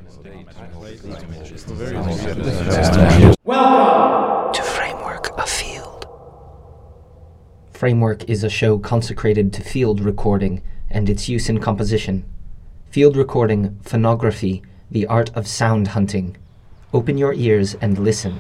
Welcome to Framework of Field. Framework is a show consecrated to field recording and its use in composition. Field recording, phonography, the art of sound hunting. Open your ears and listen.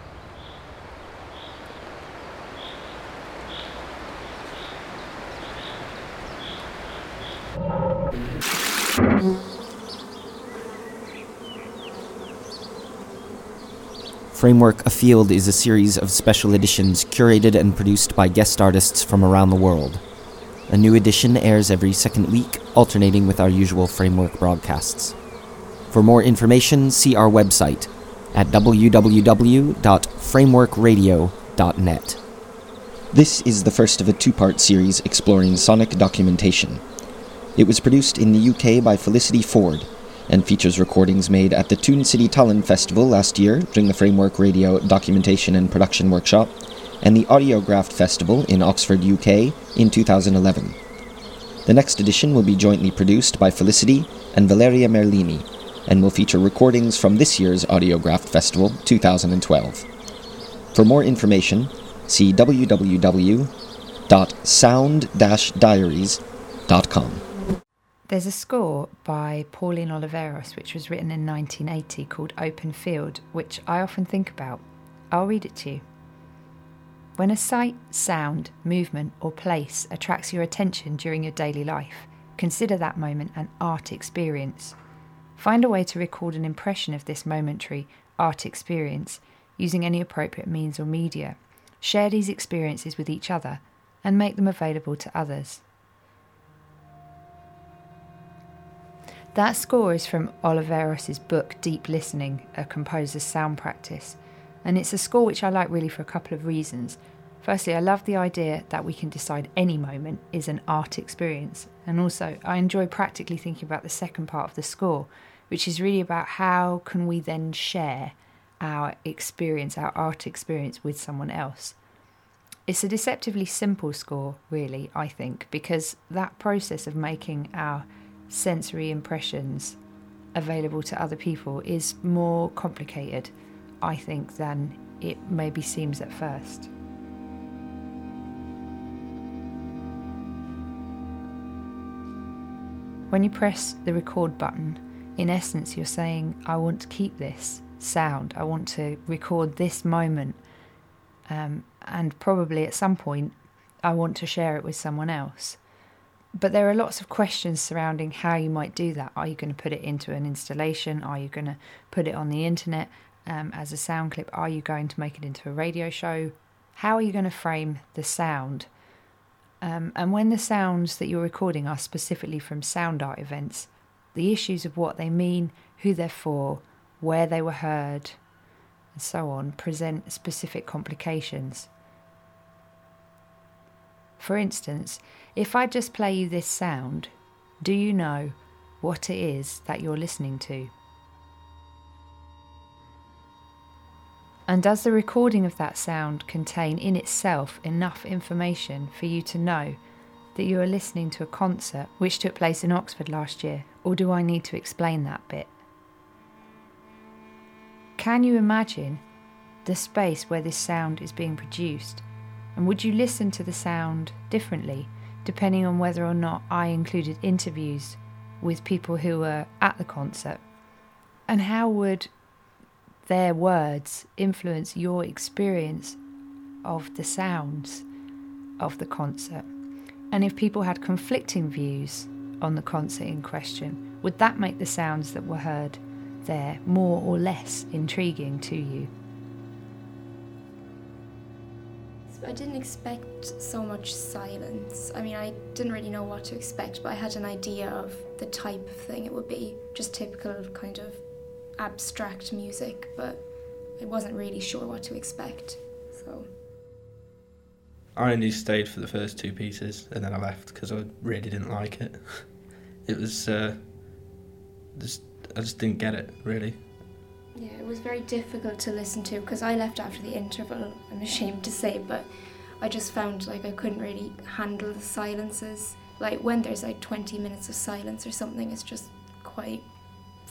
Framework Afield is a series of special editions curated and produced by guest artists from around the world. A new edition airs every second week, alternating with our usual Framework broadcasts. For more information, see our website at www.frameworkradio.net. This is the first of a two-part series exploring sonic documentation. It was produced in the UK by Felicity Ford, and features recordings made at the Toon City Tallinn Festival last year during the Framework Radio Documentation and Production Workshop, and the Audiographed Festival in Oxford, UK in 2011. The next edition will be jointly produced by Felicity and Valeria Merlini, and will feature recordings from this year's Audiographed Festival 2012. For more information, see www.sound-diaries.com. There's a score by Pauline Oliveros which was written in 1980 called Open Field, which I often think about. I'll read it to you. When a sight, sound, movement or place attracts your attention during your daily life, consider that moment an art experience. Find a way to record an impression of this momentary art experience using any appropriate means or media. Share these experiences with each other and make them available to others. That score is from Oliveros' book Deep Listening, A Composer's Sound Practice, and it's a score which I like really for a couple of reasons. Firstly, I love the idea that we can decide any moment is an art experience, and also I enjoy practically thinking about the second part of the score, which is really about how can we then share our experience, our art experience with someone else. It's a deceptively simple score, really, I think, because that process of making our sensory impressions available to other people is more complicated, I think, than it maybe seems at first. When you press the record button, in essence you're saying, I want to keep this sound, I want to record this moment, and probably at some point I want to share it with someone else. But there are lots of questions surrounding how you might do that. Are you going to put it into an installation? Are you going to put it on the internet as a sound clip? Are you going to make it into a radio show? How are you going to frame the sound? And when the sounds that you're recording are specifically from sound art events, the issues of what they mean, who they're for, where they were heard, and so on, present specific complications. For instance, if I just play you this sound, do you know what it is that you're listening to? And does the recording of that sound contain in itself enough information for you to know that you are listening to a concert which took place in Oxford last year, or do I need to explain that bit? Can you imagine the space where this sound is being produced? And would you listen to the sound differently, depending on whether or not I included interviews with people who were at the concert? And how would their words influence your experience of the sounds of the concert? And if people had conflicting views on the concert in question, would that make the sounds that were heard there more or less intriguing to you? I didn't expect so much silence. I mean, I didn't really know what to expect, but I had an idea of the type of thing it would be. Just typical kind of abstract music, but I wasn't really sure what to expect, so. I only stayed for the first two pieces and then I left because I really didn't like it. It was, I just didn't get it, really. Yeah, it was very difficult to listen to because I left after the interval, I'm ashamed to say, but I just found like I couldn't really handle the silences. Like when there's like 20 minutes of silence or something, it's just quite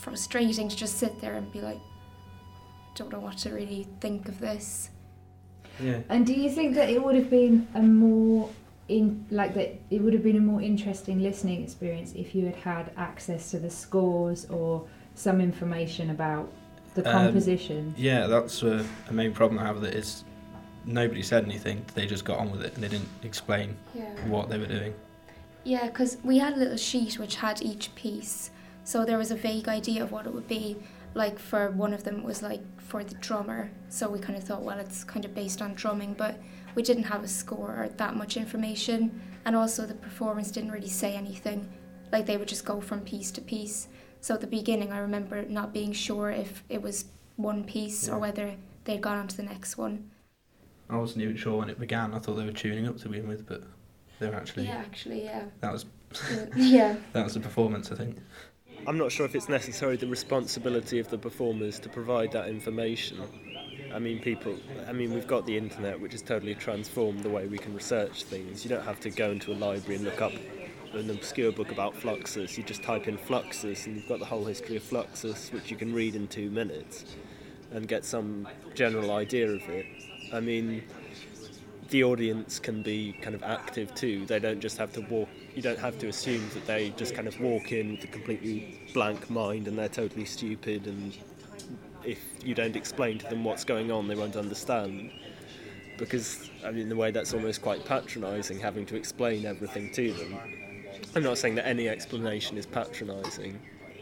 frustrating to just sit there and be like, don't know what to really think of this. Yeah. And do you think that it would have been a more it would have been a more interesting listening experience if you had had access to the scores or some information about the composition? Yeah, that's a main problem I have with it is nobody said anything. They just got on with it and they didn't explain what they were doing. Yeah, because we had a little sheet which had each piece, so there was a vague idea of what it would be. Like for one of them it was like for the drummer, so we kind of thought, well, it's kind of based on drumming, but we didn't have a score or that much information, and also the performance didn't really say anything. Like they would just go from piece to piece. So at the beginning I remember not being sure if it was one piece or whether they'd gone on to the next one. I wasn't even sure when it began. I thought they were tuning up to begin with, but they were actually... Yeah. That was... Yeah. That was the performance, I think. I'm not sure if it's necessarily the responsibility of the performers to provide that information. I mean, we've got the internet, which has totally transformed the way we can research things. You don't have to go into a library and look up an obscure book about Fluxus. You just type in Fluxus and you've got the whole history of Fluxus, which you can read in 2 minutes and get some general idea of it. I mean, the audience can be kind of active too. They don't just have to walk. You don't have to assume that they just kind of walk in with a completely blank mind and they're totally stupid, and if you don't explain to them what's going on, they won't understand. Because, I mean, in a way that's almost quite patronising, having to explain everything to them. I'm not saying that any explanation is patronising.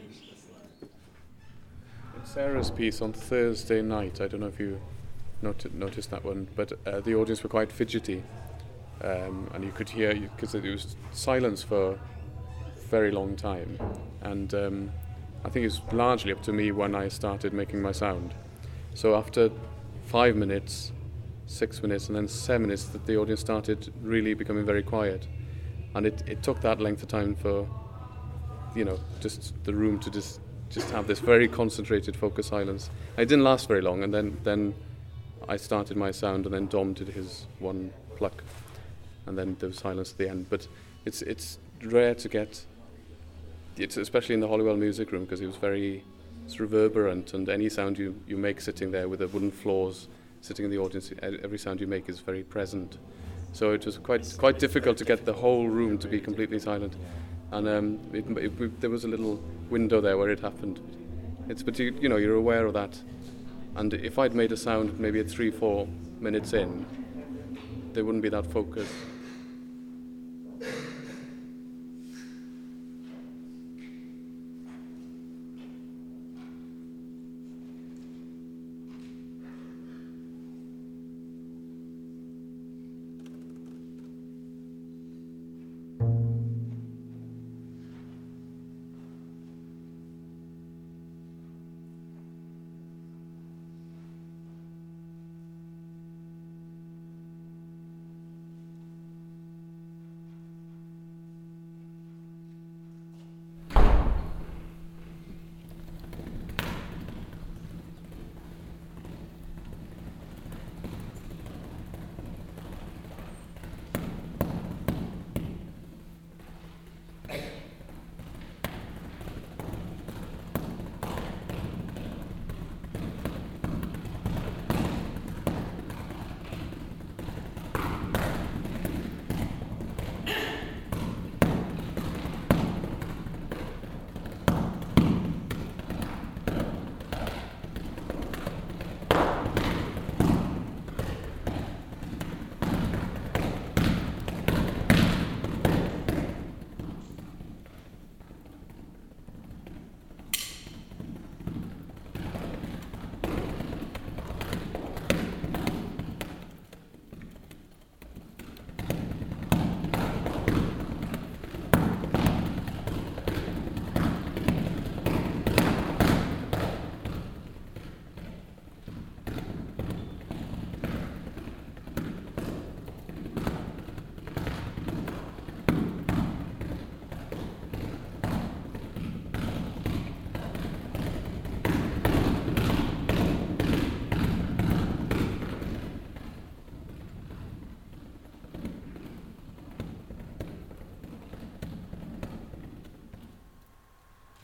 Sarah's piece on Thursday night, I don't know if you noticed that one, but the audience were quite fidgety, and you could hear, because it was silence for a very long time, and I think it's largely up to me when I started making my sound. So after 5 minutes, 6 minutes, and then 7 minutes, that the audience started really becoming very quiet, and it took that length of time for, just the room to just have this very concentrated, focused silence. It didn't last very long, and then I started my sound, and then Dom did his one pluck, and then there was silence at the end. But it's rare to get, especially in the Holywell Music Room, because it's reverberant, and any sound you make sitting there with the wooden floors, sitting in the audience, every sound you make is very present. So it was quite difficult to get the whole room to be completely silent. And there was a little window there where it happened. But you're aware of that. And if I'd made a sound maybe at 3-4 minutes in, there wouldn't be that focus.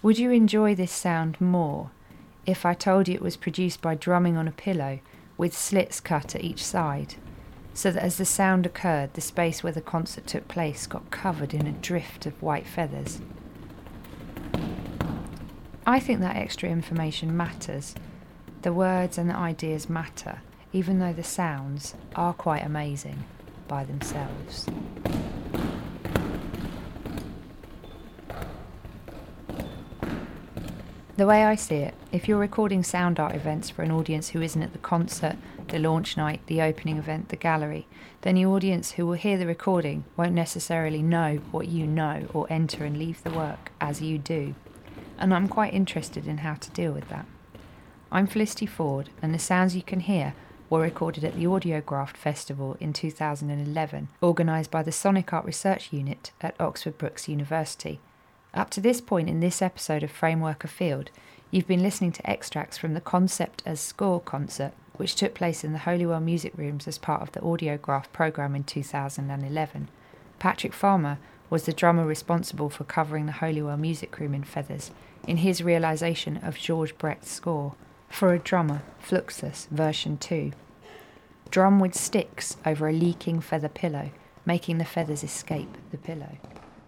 Would you enjoy this sound more if I told you it was produced by drumming on a pillow with slits cut at each side, so that as the sound occurred, the space where the concert took place got covered in a drift of white feathers? I think that extra information matters. The words and the ideas matter, even though the sounds are quite amazing by themselves. The way I see it, if you're recording sound art events for an audience who isn't at the concert, the launch night, the opening event, the gallery, then the audience who will hear the recording won't necessarily know what you know or enter and leave the work as you do. And I'm quite interested in how to deal with that. I'm Felicity Ford, and the sounds you can hear were recorded at the Audiographed Festival in 2011, organised by the Sonic Art Research Unit at Oxford Brookes University. Up to this point in this episode of Framework Afield, you've been listening to extracts from the Concept as Score concert, which took place in the Holywell Music Rooms as part of the Audiographed programme in 2011. Patrick Farmer was the drummer responsible for covering the Holywell Music Room in feathers in his realisation of Georges Brecht's score. For a Drummer, Fluxus, version 2. Drum with sticks over a leaking feather pillow, making the feathers escape the pillow.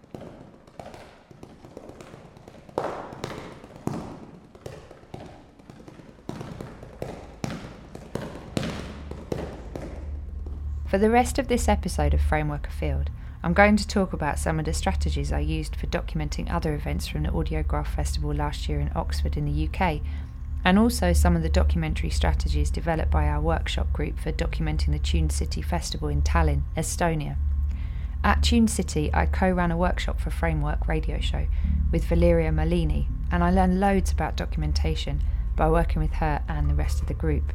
For the rest of this episode of Framework Afield, I'm going to talk about some of the strategies I used for documenting other events from the Audiographed Festival last year in Oxford in the UK, and also some of the documentary strategies developed by our workshop group for documenting the Tune City Festival in Tallinn, Estonia. At Tune City, I co-ran a workshop for Framework radio show with Valeria Malini, and I learned loads about documentation by working with her and the rest of the group.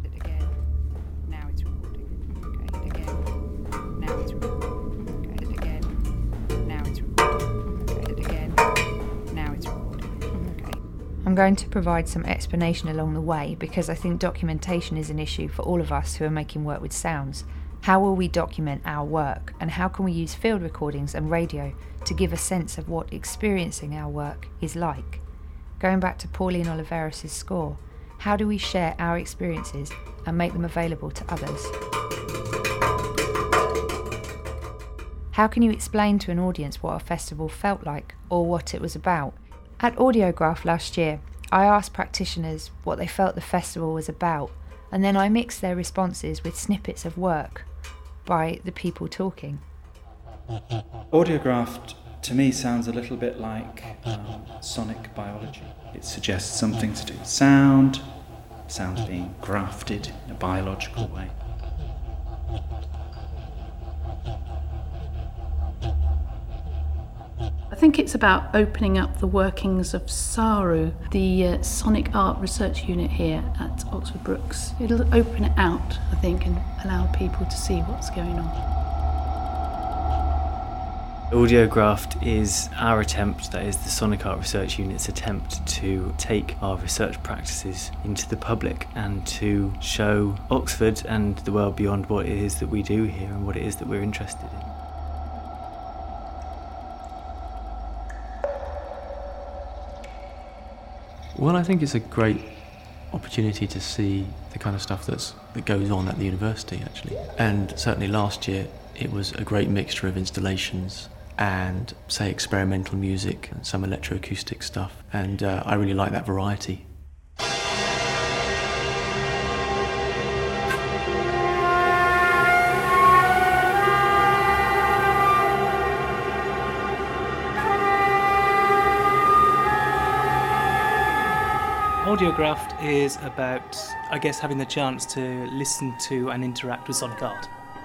I'm going to provide some explanation along the way because I think documentation is an issue for all of us who are making work with sounds. How will we document our work, and how can we use field recordings and radio to give a sense of what experiencing our work is like? Going back to Pauline Oliveros' score, how do we share our experiences and make them available to others? How can you explain to an audience what a festival felt like or what it was about? At Audiographed last year, I asked practitioners what they felt the festival was about, and then I mixed their responses with snippets of work by the people talking. Audiographed, to me, sounds a little bit like sonic biology. It suggests something to do with sound being grafted in a biological way. I think it's about opening up the workings of SARU, the Sonic Art Research Unit here at Oxford Brookes. It'll open it out, I think, and allow people to see what's going on. Audiographed is our attempt, that is the Sonic Art Research Unit's attempt to take our research practices into the public and to show Oxford and the world beyond what it is that we do here and what it is that we're interested in. Well, I think it's a great opportunity to see the kind of stuff that goes on at the university, actually. And certainly last year, it was a great mixture of installations and, say, experimental music and some electroacoustic stuff. And I really like that variety. Audiographed is about, I guess, having the chance to listen to and interact with sonic art.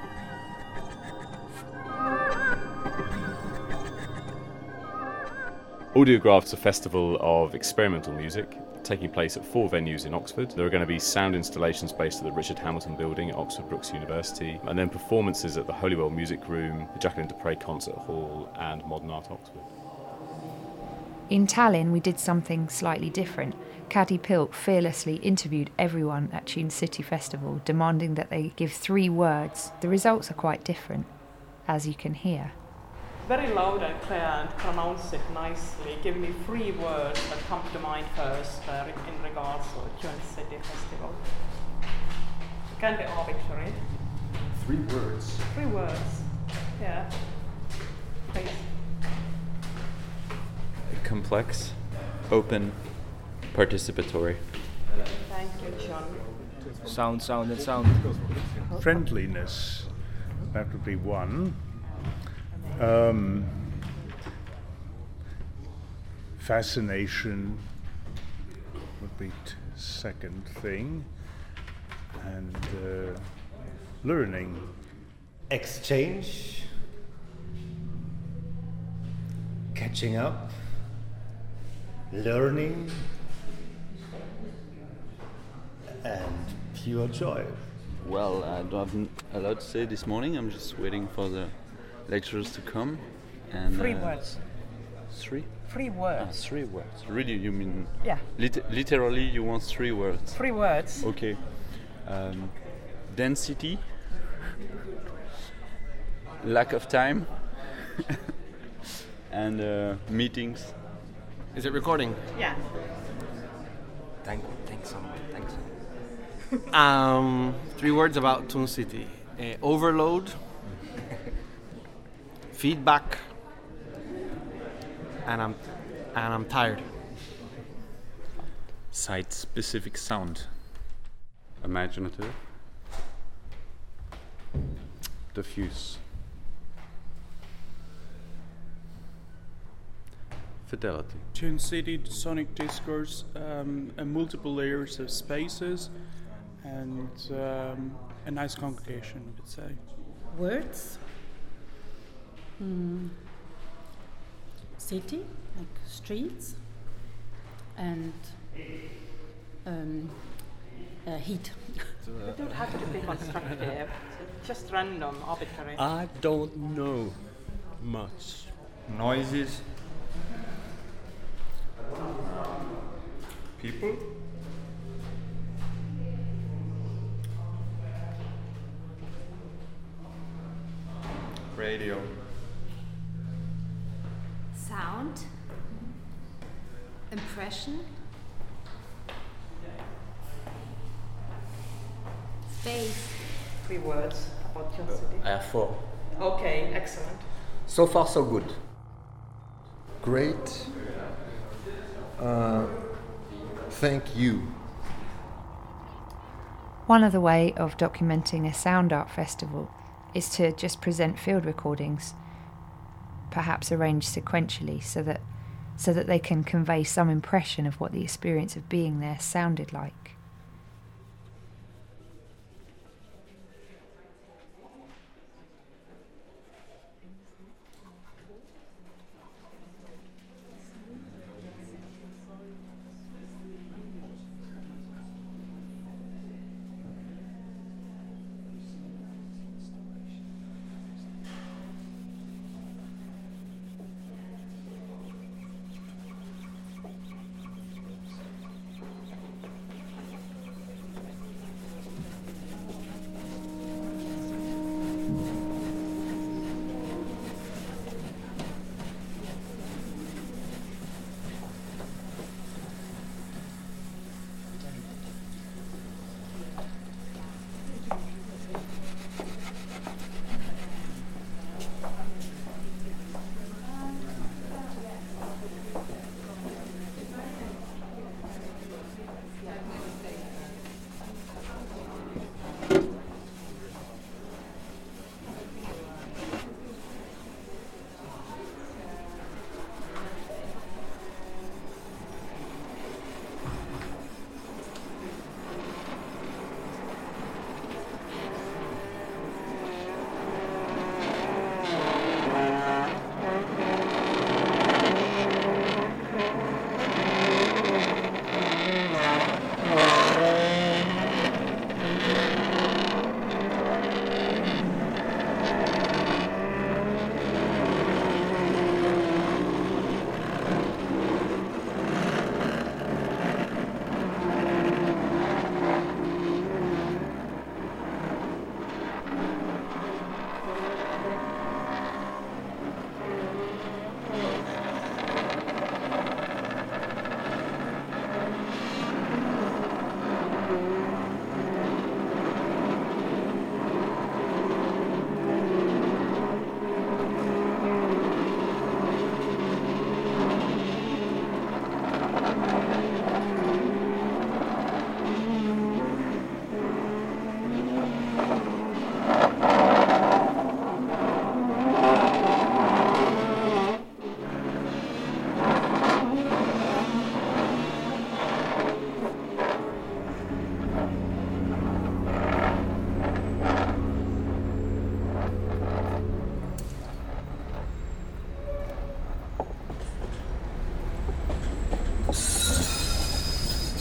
Audiographed's a festival of experimental music taking place at 4 venues in Oxford. There are going to be sound installations based at the Richard Hamilton Building at Oxford Brookes University, and then performances at the Holywell Music Room, the Jacqueline du Pré Concert Hall and Modern Art Oxford. In Tallinn, we did something slightly different. Caddy Pilk fearlessly interviewed everyone at Tune City Festival, demanding that they give 3 words. The results are quite different, as you can hear. very loud and clear and pronounce it nicely. Give me 3 words that come to mind first in regards to Twin City Festival. It can be arbitrary. 3 words? 3 words, yeah. Please. Complex, open, participatory. Thank you, John. Sound. Friendliness, that would be one. Fascination would be second thing. And learning. Exchange. Catching up. Learning. And pure joy. Well, I don't have a lot to say this morning. I'm just waiting for the lecturers to come. And 3 words. 3? 3 words. 3 words. Really, you mean? Yeah. Literally, you want 3 words? 3 words. Okay. Density. Lack of time. And meetings. Is it recording? Yeah. Thanks. 3 words about Twin City. Overload, feedback, and I'm tired. Site-specific sound. Imaginative. Diffuse. Fidelity. Twin City sonic discourse, multiple layers of spaces, and a nice congregation, I would say. Words. City, like streets, and heat. You don't have to be constructive. Just random, arbitrary. I don't know much. Noises. People. Radio. Sound. Impression. Space. 3 words about your city. I have 4. Okay, excellent. So far, so good. Great. Thank you. One other way of documenting a sound art festival is to just present field recordings, perhaps arranged sequentially so that they can convey some impression of what the experience of being there sounded like.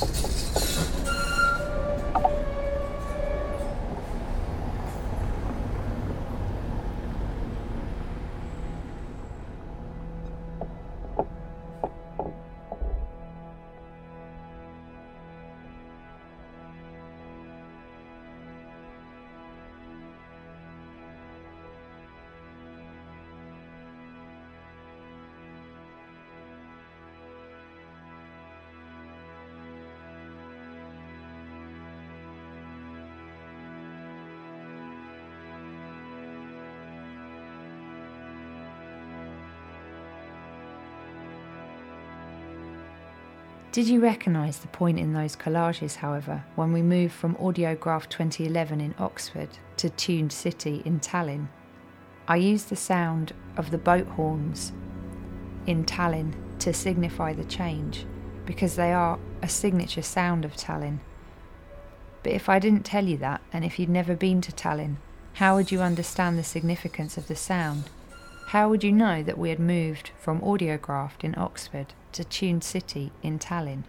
Did you recognise the point in those collages, however, when we moved from Audiograph 2011 in Oxford to Tuned City in Tallinn? I used the sound of the boat horns in Tallinn to signify the change, because they are a signature sound of Tallinn. But if I didn't tell you that, and if you'd never been to Tallinn, how would you understand the significance of the sound? How would you know that we had moved from Audiograph in Oxford to Tuned City in Tallinn?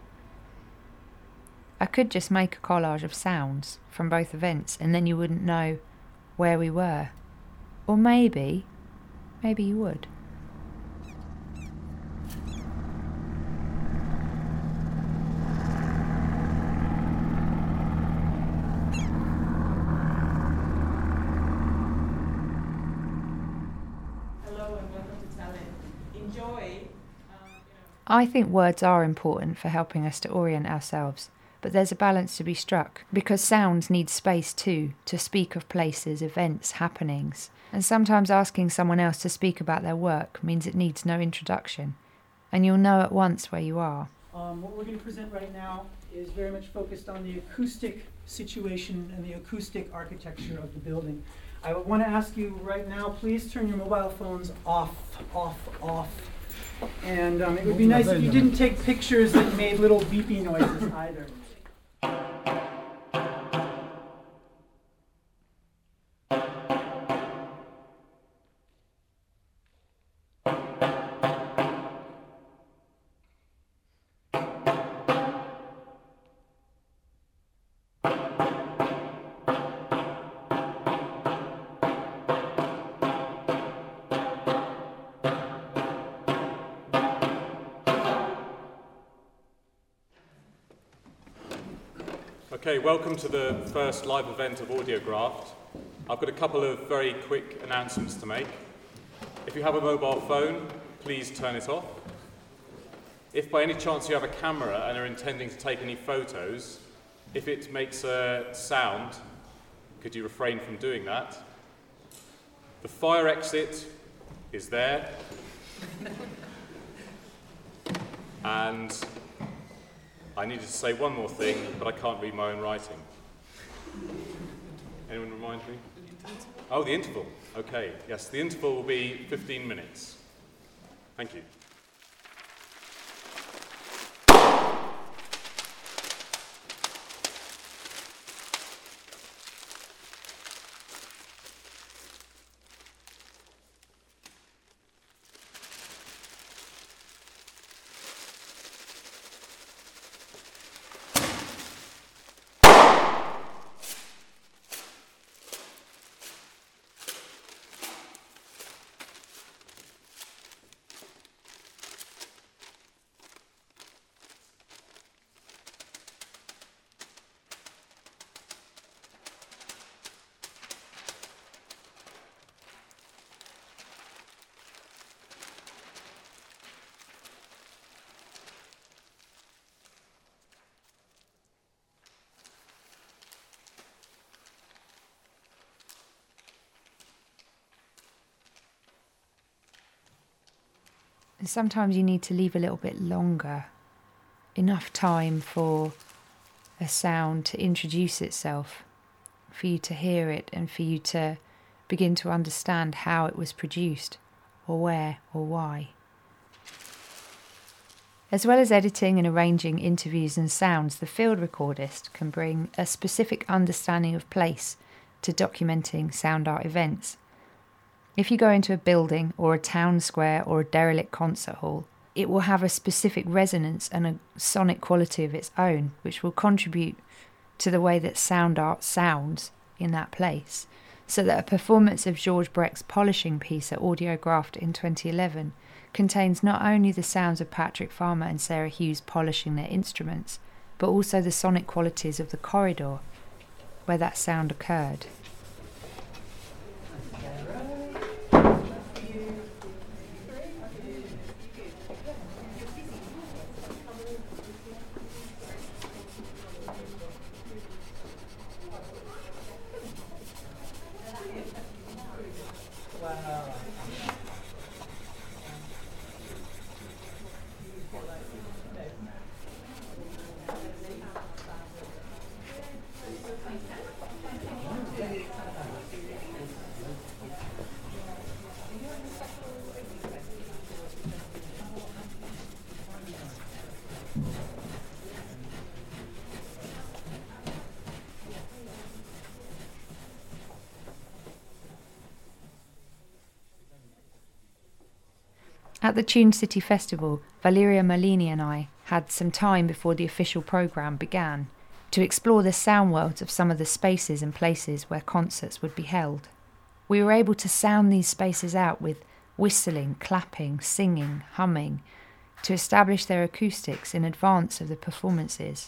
I could just make a collage of sounds from both events and then you wouldn't know where we were. Or maybe you would. Hello and welcome to Tallinn. Enjoy. I think words are important for helping us to orient ourselves, but there's a balance to be struck, because sounds need space too, to speak of places, events, happenings. And sometimes asking someone else to speak about their work means it needs no introduction, and you'll know at once where you are. What we're going to present right now is very much focused on the acoustic situation and the acoustic architecture of the building. I want to ask you right now, please turn your mobile phones off. And it would be nice if you didn't take pictures that made little beepy noises either. Okay, welcome to the first live event of Audiograph. I've got a couple of very quick announcements to make. If you have a mobile phone, please turn it off. If by any chance you have a camera and are intending to take any photos, if it makes a sound, could you refrain from doing that? The fire exit is there. And I needed to say one more thing, but I can't read my own writing. Anyone remind me? Oh, the interval. Okay, yes, the interval will be 15 minutes. Thank you. And sometimes you need to leave a little bit longer, enough time for a sound to introduce itself, for you to hear it and for you to begin to understand how it was produced, or where, or why. As well as editing and arranging interviews and sounds, the field recordist can bring a specific understanding of place to documenting sound art events. If you go into a building or a town square or a derelict concert hall, it will have a specific resonance and a sonic quality of its own, which will contribute to the way that sound art sounds in that place. So that a performance of George Brecht's polishing piece at Audiograft in 2011 contains not only the sounds of Patrick Farmer and Sarah Hughes polishing their instruments, but also the sonic qualities of the corridor where that sound occurred. At the Tune City Festival, Valeria Merlini and I had some time before the official programme began to explore the sound worlds of some of the spaces and places where concerts would be held. We were able to sound these spaces out with whistling, clapping, singing, humming, to establish their acoustics in advance of the performances.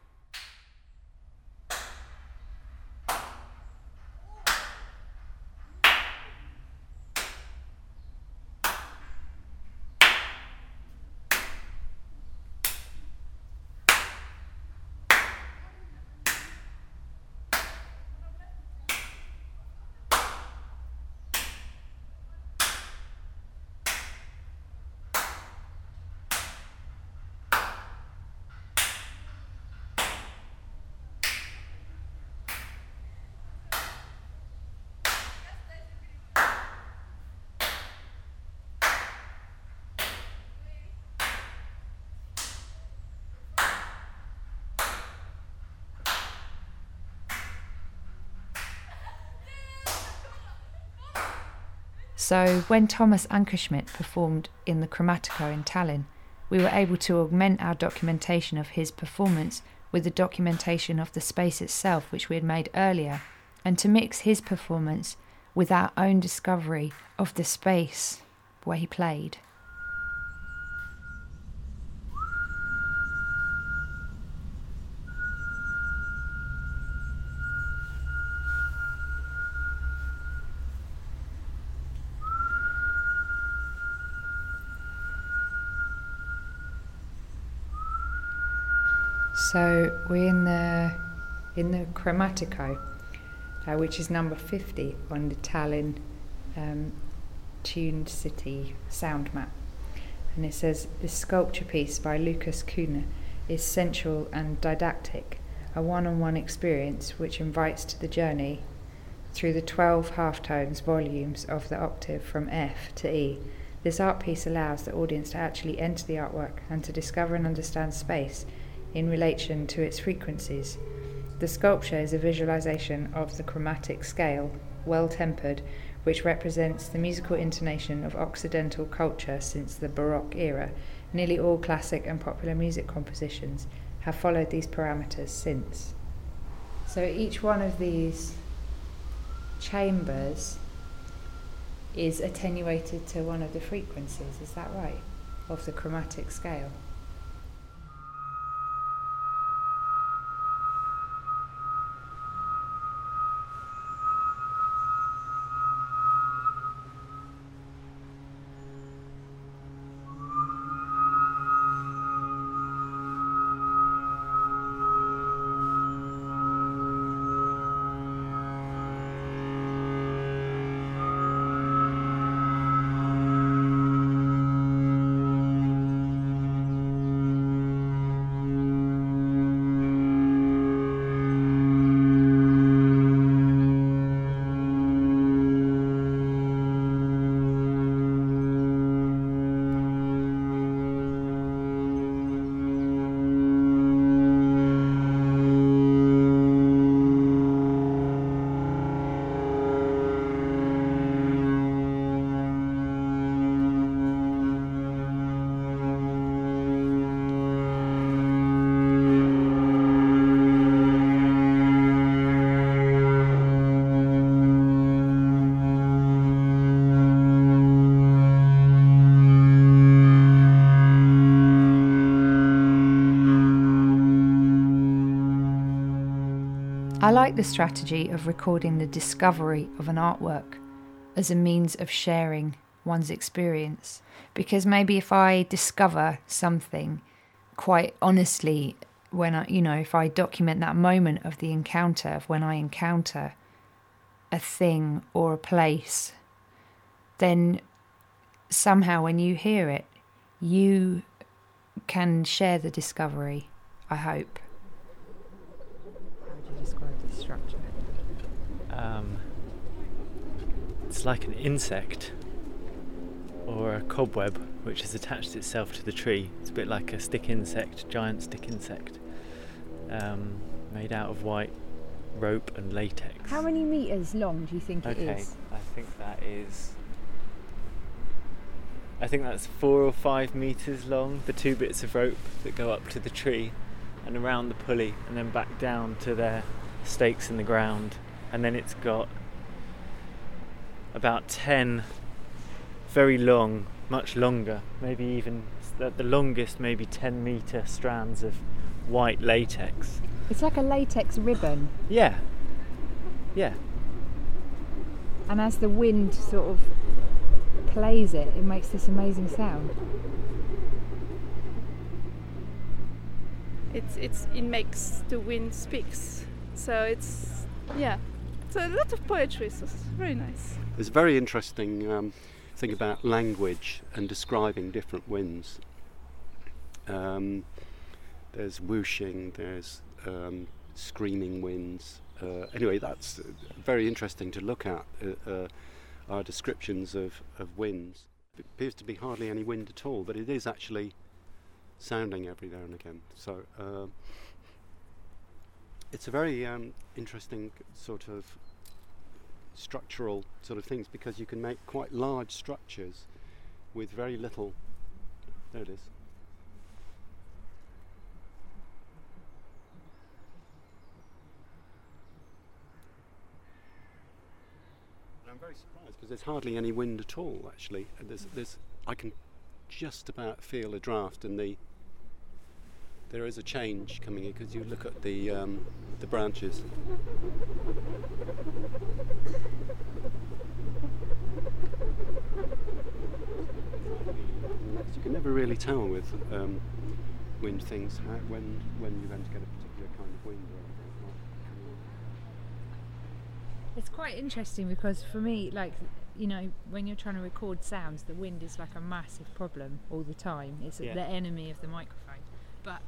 So when Thomas Ankerschmidt performed in the Chromatico in Tallinn, we were able to augment our documentation of his performance with the documentation of the space itself, which we had made earlier, and to mix his performance with our own discovery of the space where he played. So we're in the Chromatico, which is number 50 on the Tallinn Tune City sound map. And it says, this sculpture piece by Lucas Kuhne is sensual and didactic, a one-on-one experience which invites to the journey through the 12 halftones volumes of the octave from F to E. This art piece allows the audience to actually enter the artwork and to discover and understand space in relation to its frequencies. The sculpture is a visualization of the chromatic scale, well tempered, which represents the musical intonation of Occidental culture since the Baroque era. Nearly all classic and popular music compositions have followed these parameters since. So each one of these chambers is attenuated to one of the frequencies, is that right, of the chromatic scale? I like the strategy of recording the discovery of an artwork as a means of sharing one's experience, because maybe if I discover something quite honestly, when if I document that moment of the encounter, of when I encounter a thing or a place, then somehow when you hear it, you can share the discovery, I hope. How would you describe the structure? It's like an insect or a cobweb which has attached itself to the tree. It's a bit like a stick insect, giant stick insect, made out of white rope and latex. How many metres long do you think it Okay, is? I think that's 4 or 5 metres long, the 2 bits of rope that go up to the tree and around the pulley and then back down to their stakes in the ground. And then it's got about 10 very long, much longer, maybe even at the longest, maybe 10 metre strands of white latex. It's like a latex ribbon. Yeah. And as the wind sort of plays it, it makes this amazing sound. It makes the wind speaks. So it's a lot of poetry. So it's very nice. There's a very interesting thing about language and describing different winds. There's whooshing, there's screaming winds. Anyway, that's very interesting to look at, our descriptions of winds. It appears to be hardly any wind at all, but it is actually sounding every now and again. So it's a very interesting sort of structural sort of things, because you can make quite large structures with very little. There it is. And I'm very surprised because there's hardly any wind at all, actually. And I can just about feel a draft, and there is a change coming in because you look at the branches. You can never really tell with wind things when you're going to get a particular kind of wind. It's quite interesting because for me, when you're trying to record sounds, the wind is like a massive problem all the time. It's the enemy of the microphone. But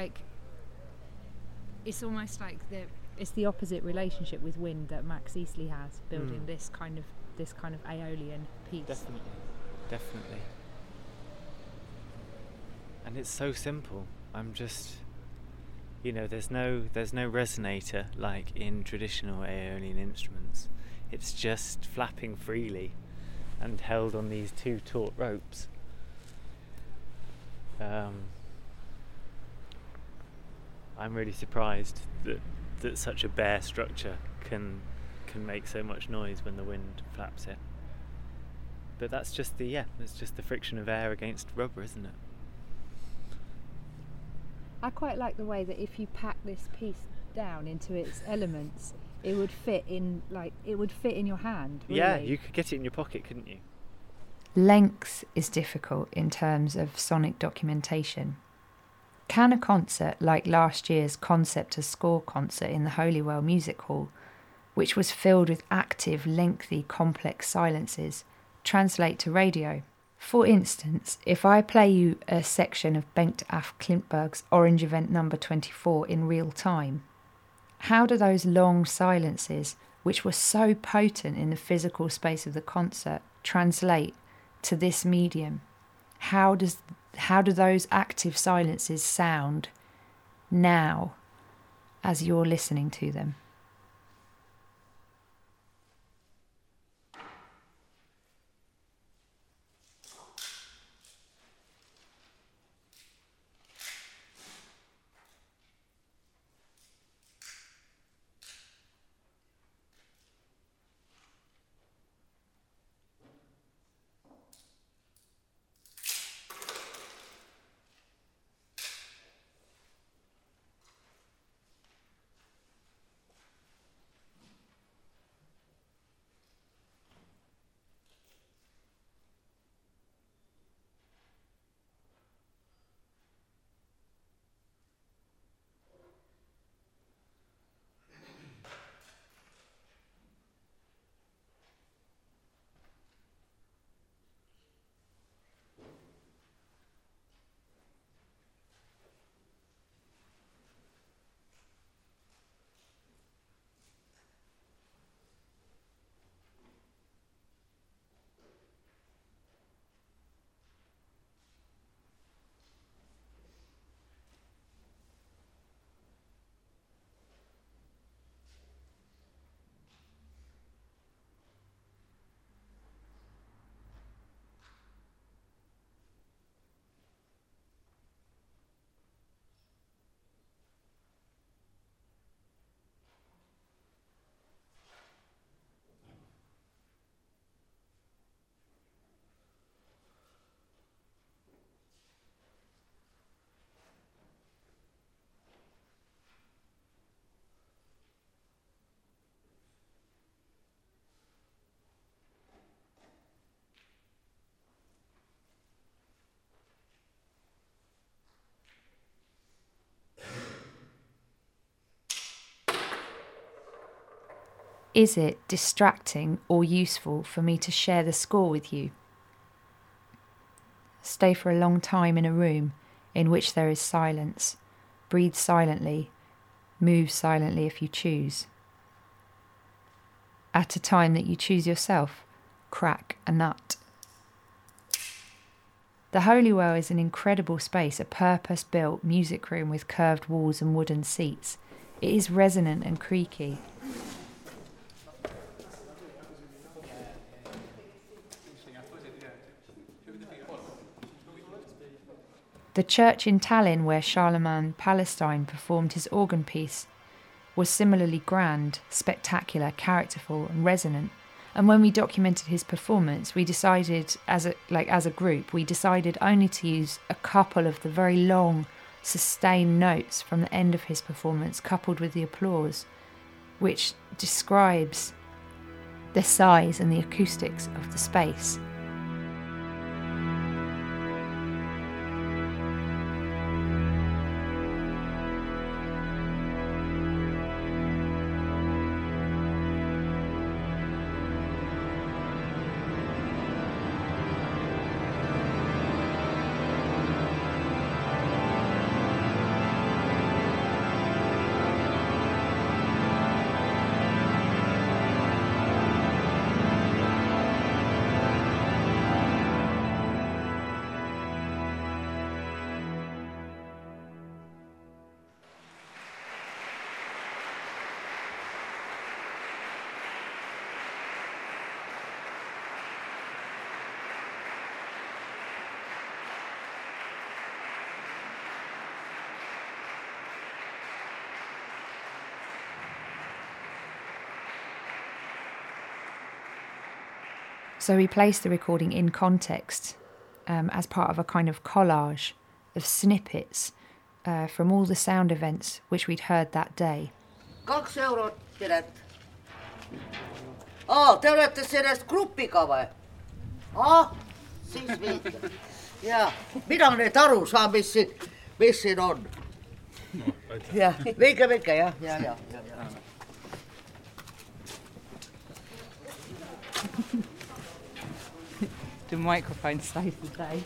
it's almost like it's the opposite relationship with wind that Max Easley has, building this kind of Aeolian piece. Definitely. And it's so simple. I'm just, there's no resonator like in traditional Aeolian instruments. It's just flapping freely and held on these 2 taut ropes. I'm really surprised that such a bare structure can make so much noise when the wind flaps it. But that's just it's just the friction of air against rubber, isn't it? I quite like the way that if you pack this piece down into its elements, it would fit in your hand. Really. Yeah, you could get it in your pocket, couldn't you? Length is difficult in terms of sonic documentation. Can a concert like last year's Concept as Score concert in the Holywell Music Hall, which was filled with active, lengthy, complex silences, translate to radio? For instance, if I play you a section of Bengt af Klintberg's Orange Event number 24 in real time, how do those long silences, which were so potent in the physical space of the concert, translate to this medium? How do those active silences sound now as you're listening to them? is it distracting or useful for me to share the score with you? Stay for a long time in a room in which there is silence. Breathe silently. Move silently if you choose. At a time that you choose yourself, crack a nut. The Holywell is an incredible space, a purpose-built music room with curved walls and wooden seats. It is resonant and creaky. The church in Tallinn, where Charlemagne Palestine performed his organ piece, was similarly grand, spectacular, characterful and resonant. And when we documented his performance, we decided, as a group, we decided only to use a couple of the very long, sustained notes from the end of his performance, coupled with the applause, which describes the size and the acoustics of the space. So we placed the recording in context as part of a kind of collage of snippets from all the sound events which we'd heard that day. 2 eurot, Piret. Te olete sellest grupiga või? Siis viite. Jaa, mina nüüd aru saan, mis siin on. Jah, vinke, jah. The microphone stays the same.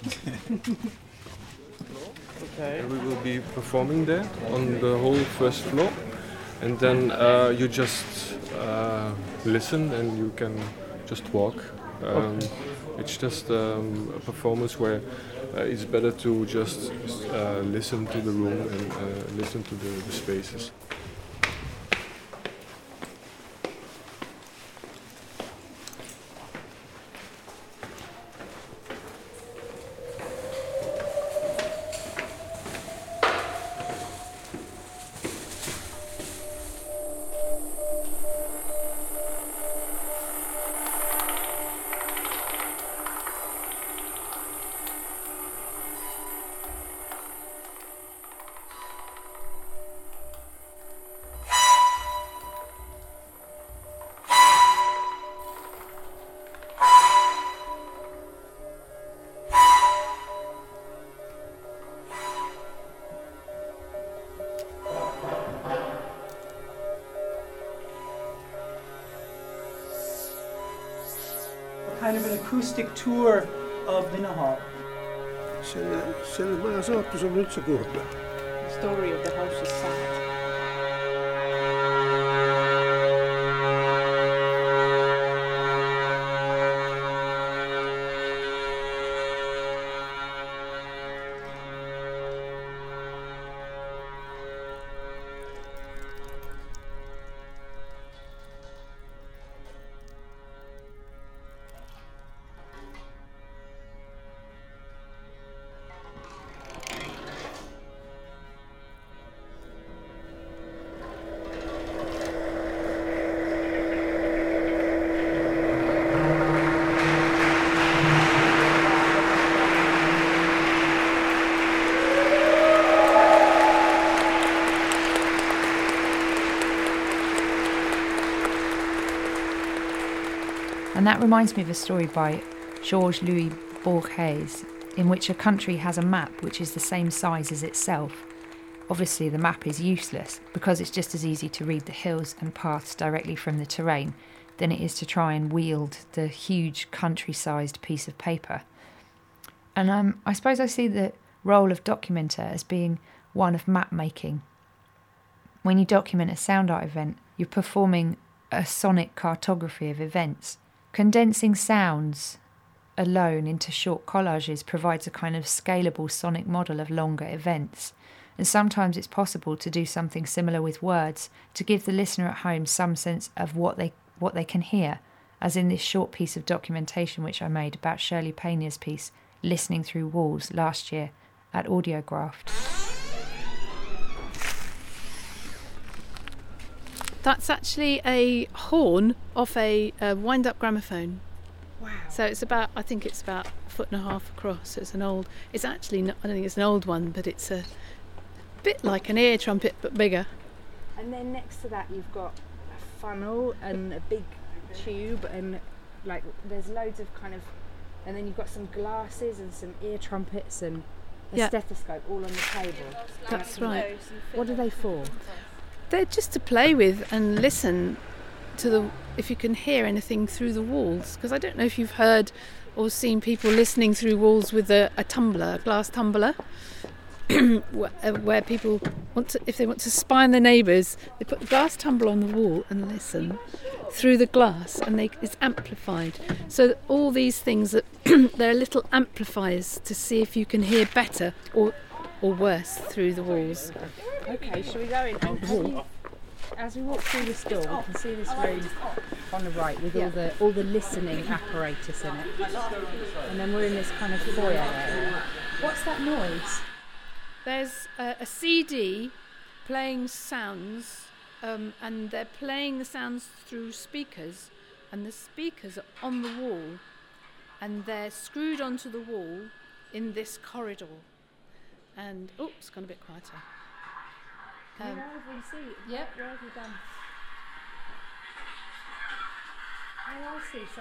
Okay. We will be performing there on the whole first floor, and then you just listen and you can just walk. It's just a performance where it's better to just listen to the room and listen to the spaces. Kind of an acoustic tour of Linnahall. Selle maja saatus on üldse kurb. The story of the house is sad. And that reminds me of a story by Georges-Louis Borges, in which a country has a map which is the same size as itself. obviously the map is useless because it's just as easy to read the hills and paths directly from the terrain than it is to try and wield the huge country-sized piece of paper. And I suppose I see the role of documenter as being one of map making. When you document a sound art event, you're performing a sonic cartography of events. Condensing sounds alone into short collages provides a kind of scalable sonic model of longer events. And sometimes it's possible to do something similar with words to give the listener at home some sense of what they can hear, as in this short piece of documentation which I made about Shirley Painier's piece, Listening Through Walls, last year at Audiograft. That's actually a horn off a wind-up gramophone. Wow. So I think it's about 1.5 foot across. It's actually not, I don't think it's an old one, but it's a bit like an ear trumpet, but bigger. And then next to that you've got a funnel and a big tube, and like there's loads of kind of, and then you've got some glasses and some ear trumpets and a stethoscope all on the table. That's right. What are they for? They're just to play with and listen to if you can hear anything through the walls, because I don't know if you've heard or seen people listening through walls with a tumbler, a glass tumbler, where people if they want to spy on their neighbours, they put the glass tumbler on the wall and listen through the glass, and it's amplified. So all these things that they're little amplifiers to see if you can hear better or worse through the walls. Okay, shall we go in? As we walk through this door, we can see this room on the right with all the listening apparatus in it. And then we're in this kind of foyer area. What's that noise? There's a CD playing sounds, and they're playing the sounds through speakers, and the speakers are on the wall, and they're screwed onto the wall in this corridor. And it's gone a bit quieter. Can you go over and see? Yep. Where have you done? Oh, I see.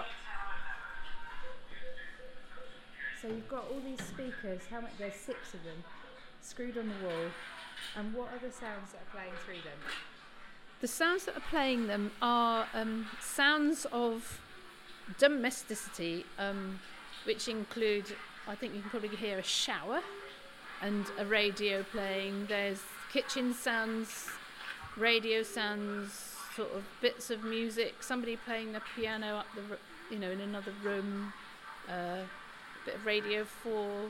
So you've got all these speakers. How much? There's 6 of them, screwed on the wall. And what are the sounds that are playing through them? The sounds that are playing them are sounds of domesticity, which include, I think you can probably hear a shower and a radio playing. There's kitchen sounds, radio sounds, sort of bits of music, somebody playing the piano up in another room, bit of Radio 4,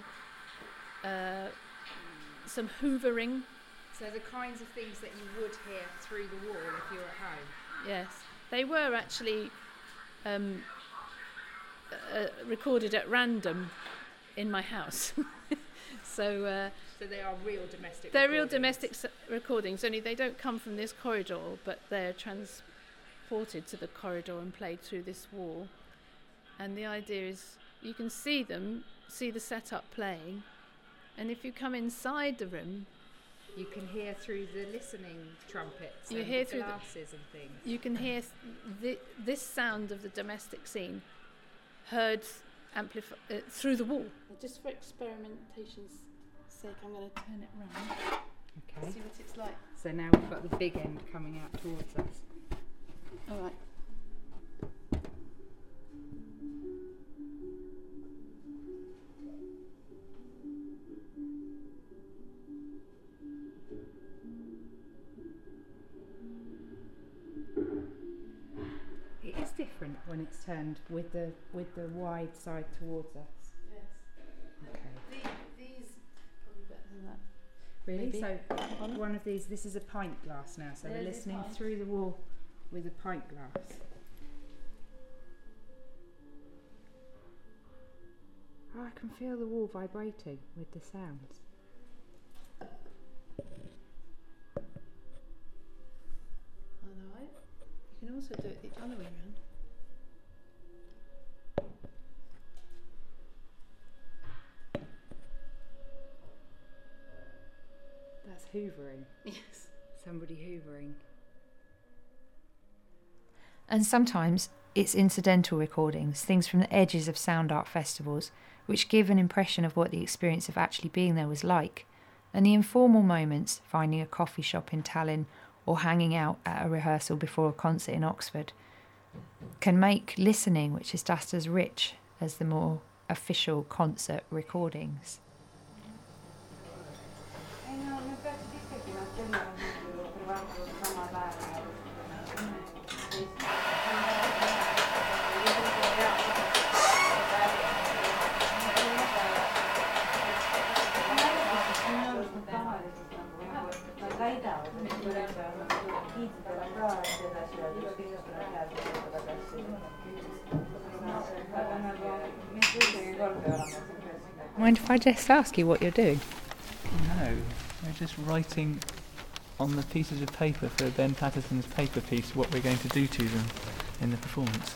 some hoovering. So the kinds of things that you would hear through the wall if you were at home? Yes, they were actually recorded at random in my house. So they are real domestic They're recordings. real domestic recordings, only they don't come from this corridor, but they're transported to the corridor and played through this wall. And the idea is you can see the setup playing, and if you come inside the room, you can hear through the listening trumpets and hear the through glasses and things. You can hear this sound of the domestic scene heard through the wall. Just for experimentation's sake, I'm going to turn it round. Okay. See what it's like. So now we've got the big end coming out towards us. All right. It is different when it's turned with the wide side towards us. Yes. Okay. These probably better than that. Really? Maybe. So one of these, this is a pint glass now, so they're listening through the wall with a pint glass. Oh, I can feel the wall vibrating with the sounds. You can also do it the other way around. That's hoovering. Yes. Somebody hoovering. And sometimes it's incidental recordings, things from the edges of sound art festivals, which give an impression of what the experience of actually being there was like. And the informal moments, finding a coffee shop in Tallinn or hanging out at a rehearsal before a concert in Oxford, can make listening, which is just as rich as the more official concert recordings. Mind if I just ask you what you're doing? No, we're just writing on the pieces of paper for Ben Patterson's paper piece what we're going to do to them in the performance.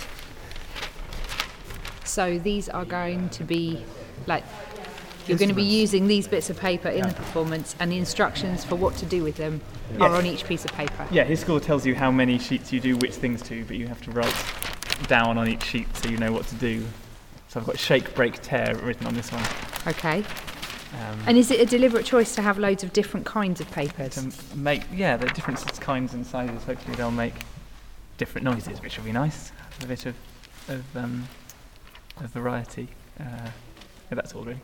So these are going to be like, you're going to be using these bits of paper in the performance, and the instructions for what to do with them are on each piece of paper. Yeah, his score tells you how many sheets you do which things to, but you have to write down on each sheet so you know what to do. So I've got shake, break, tear written on this one. Okay. And is it a deliberate choice to have loads of different kinds of papers? They're different kinds and sizes. Hopefully they'll make different noises, which will be nice. A bit of variety. That's all really.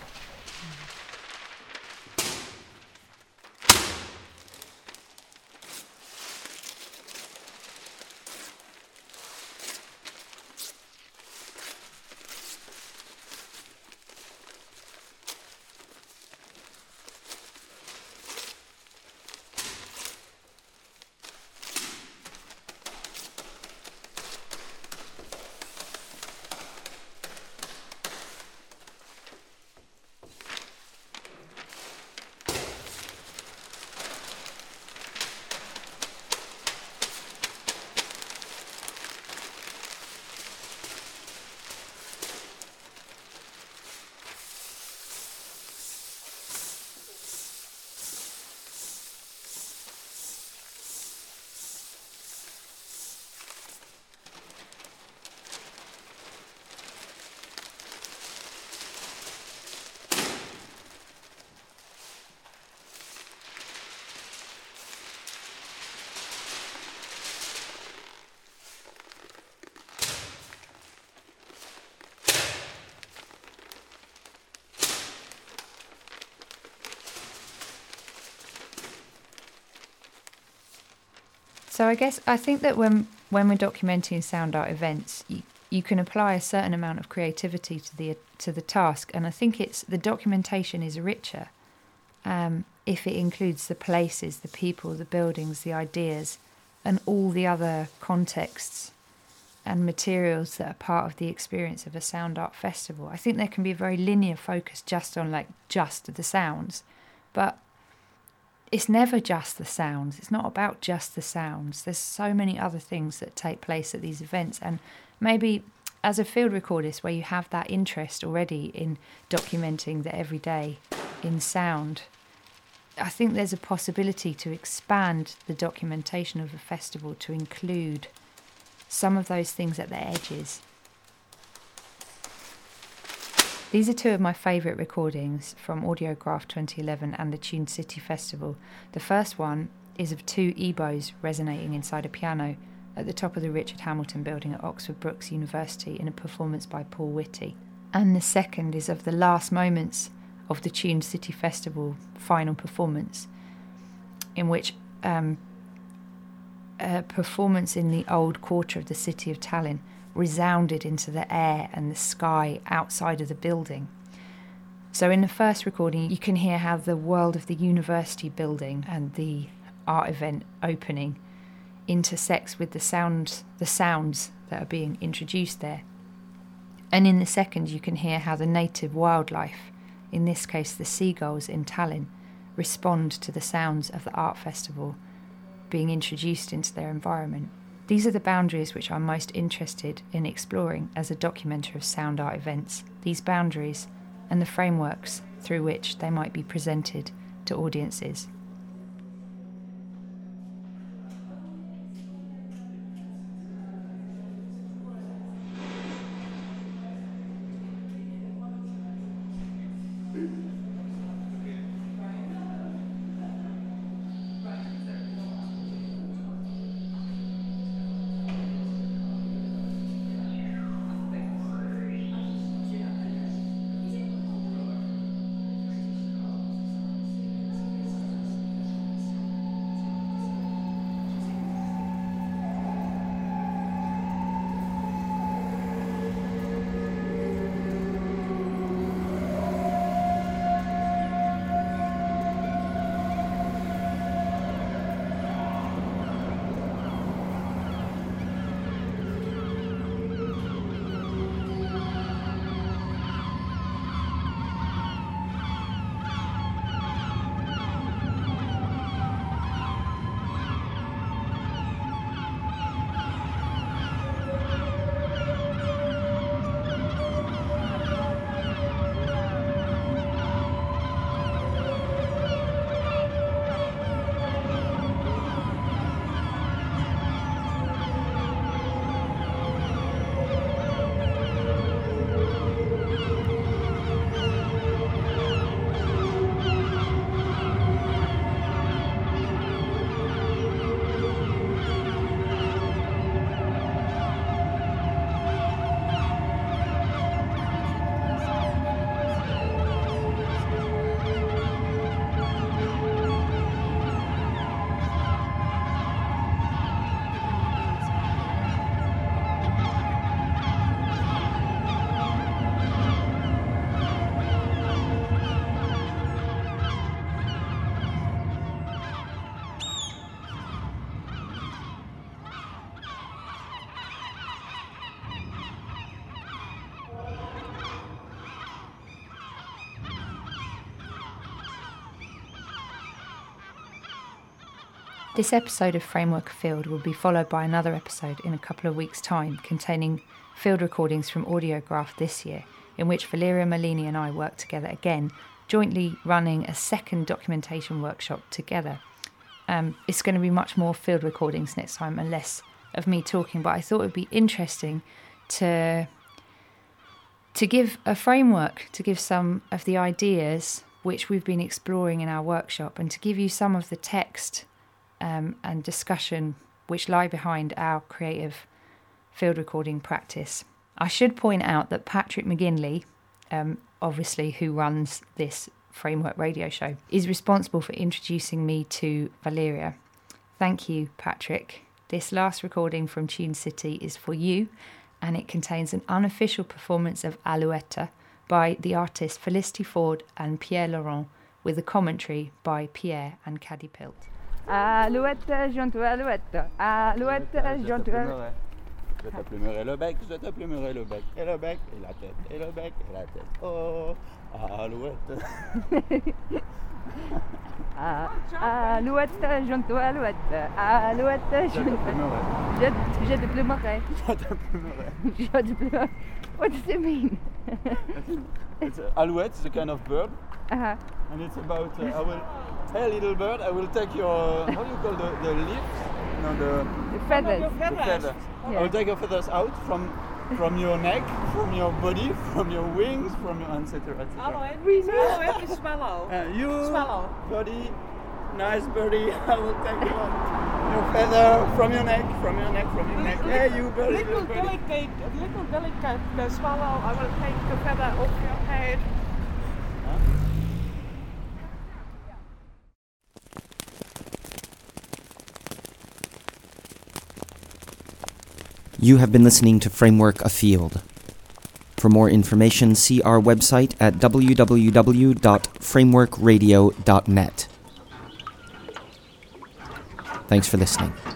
So I think that when we're documenting sound art events, you can apply a certain amount of creativity to the task, and I think the documentation is richer if it includes the places, the people, the buildings, the ideas, and all the other contexts and materials that are part of the experience of a sound art festival. I think there can be a very linear focus just on just the sounds, but it's never just the sounds. It's not about just the sounds. There's so many other things that take place at these events, and maybe as a field recordist where you have that interest already in documenting the everyday in sound, I think there's a possibility to expand the documentation of a festival to include some of those things at their edges. These are two of my favourite recordings from Audiograph 2011 and the Tune City Festival. The first one is of two EBOs resonating inside a piano at the top of the Richard Hamilton building at Oxford Brookes University in a performance by Paul Whitty. And the second is of the last moments of the Tune City Festival final performance, in which a performance in the old quarter of the city of Tallinn resounded into the air and the sky outside of the building. So in the first recording, you can hear how the world of the university building and the art event opening intersects with the sounds that are being introduced there. And in the second, you can hear how the native wildlife, in this case the seagulls in Tallinn, respond to the sounds of the art festival being introduced into their environment. These are the boundaries which I'm most interested in exploring as a documenter of sound art events, these boundaries and the frameworks through which they might be presented to audiences. This episode of Framework Afield will be followed by another episode in a couple of weeks' time containing field recordings from Audiograph this year, in which Valeria Malini and I work together again, jointly running a second documentation workshop together. It's going to be much more field recordings next time and less of me talking, but I thought it would be interesting to give a framework, to give some of the ideas which we've been exploring in our workshop, and to give you some of the text and discussion which lie behind our creative field recording practice. I should point out that Patrick McGinley, obviously who runs this Framework radio show, is responsible for introducing me to Valeria. Thank you, Patrick. This last recording from Tune City is for you, and it contains an unofficial performance of Alouette by the artists Felicity Ford and Pierre Laurent, with a commentary by Pierre and Caddy Pilt. Alouette, j'entends Alouette. Alouette, j'entends. Je te plumerai le bec, je te plumerai le bec, et le bec, et la tête, et le bec, et la tête. Oh, Alouette. Alouette, j'entends Alouette. Alouette, j'entends. Je te plumerai. Je te plumerai. Je te plumerai. What does it mean? It's Alouette is a kind of bird. Uh-huh. And it's about, hey little bird, I will take your, how do you call the leaves? No, the feathers. The feathers. Yeah. I will take your feathers out from your neck, from your body, from your wings, from your etc. Alouette is swallow. You, Swallow. birdie, nice birdie, I will take your feather from your neck, from your neck, from your neck. Hey, you birdie, Little delicate swallow, I will take the feather off your head. You have been listening to Framework Afield. For more information, see our website at www.frameworkradio.net. Thanks for listening.